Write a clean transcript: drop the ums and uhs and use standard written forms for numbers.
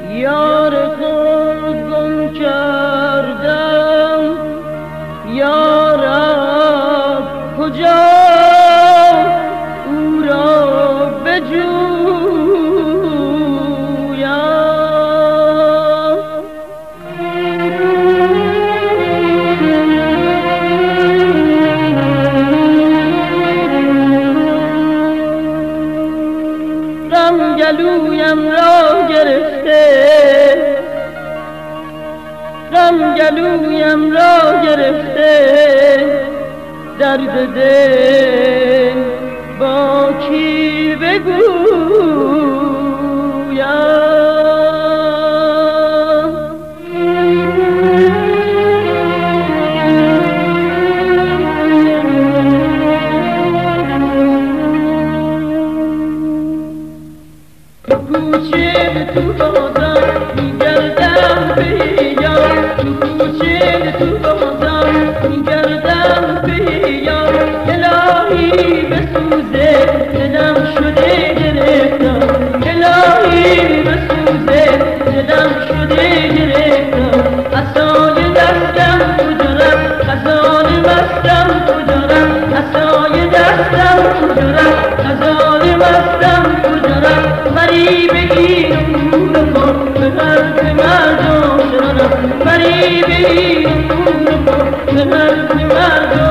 یار خود گم کردم، یارب کجا او را بجویم. غم گلویم را گرفته، غم گلویم را گرفته، درد دل با کی بگویم. کوچه تو بازم میگردم بیام، کوچه تو بازم میگردم بیام. الهی بسوزه دلم شده گرفتم، الهی بسوزه دلم شده گرفتم. عصای دستم کجا رفت، خزان مستم کجا رفت، عصای دستم کجا رفت، خزان مستم کجا رفت. فریب این امور ما به حرف مردم شنم، فریب این امور ما به حرف مردم